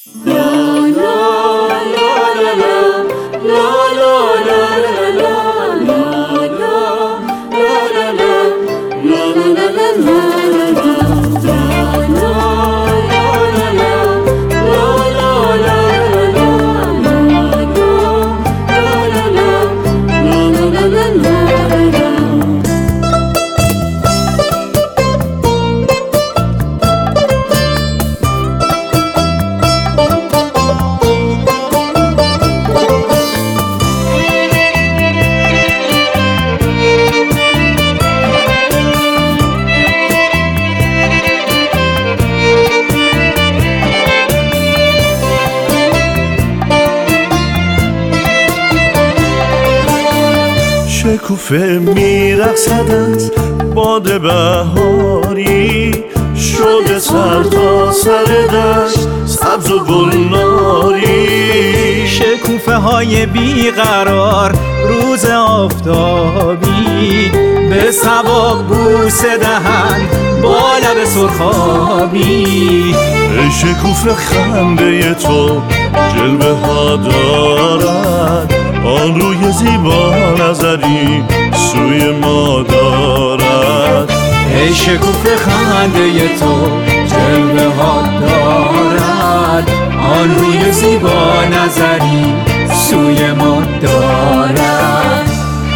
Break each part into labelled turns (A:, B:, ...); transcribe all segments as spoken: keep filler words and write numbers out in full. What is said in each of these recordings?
A: شکوفه میرقصد از باد بهاری، شده سر تا سر دشت سبز و گلناری.
B: شکوفه های بیقرار روز آفتابی، به صبا بوسه دهند با لب سرخابی.
A: ای شکوفه خنده تو جلوه ها دارد، آن روی زیبا نظری سوی ما دارد.
B: ای شکوفه خنده تو جلوه ها دارد، آن روی زیبا نظری سوی ما دارد.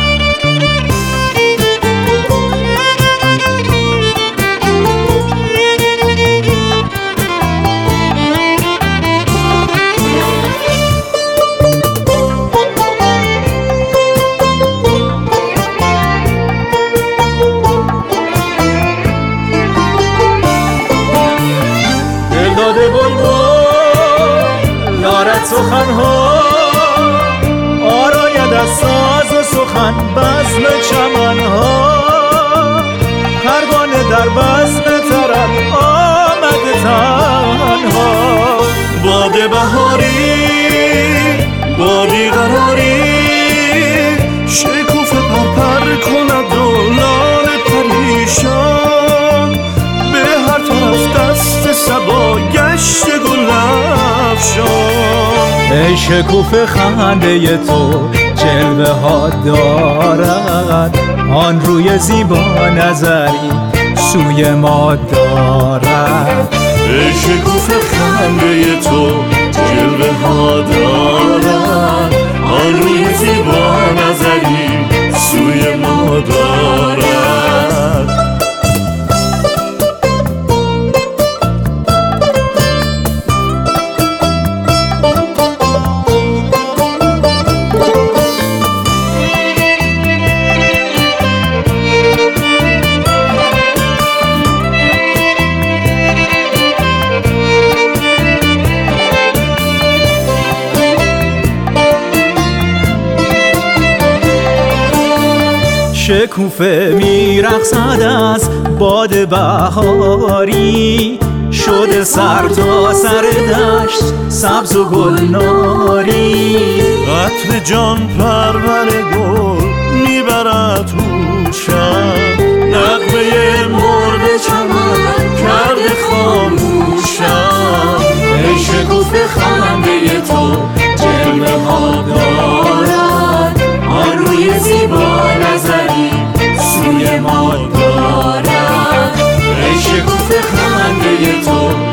B: سخنها آراید از ساز و سخن بزم چمنها، پروانه در بزم طرب آمده تنها.
A: باد بهاری بادی قراری، شکوفه پرپر کند و لاله پریشان، به هر طرف دست صبا گشت گل افشان.
B: ای شکوفه خنده تو جلوه ها دارد، آن روی زیبا نظری سوی ما دارد.
A: ای شکوفه خنده تو جلوه ها دارد، آن روی زیبا نظری سوی ما دارد.
B: شکوفه میرقصد از باد بهاری، شده سر تا سر دشت سبز و گلناری.
A: عطر جان پرور گل میبرد هوشم، نغمه مرغ چمن کرده خاموشم.
B: ای شکوفه خنده تو جلوه ها دارد، آن روی زیبا نظری سوی ما دارد. ای شکوفه خنده تو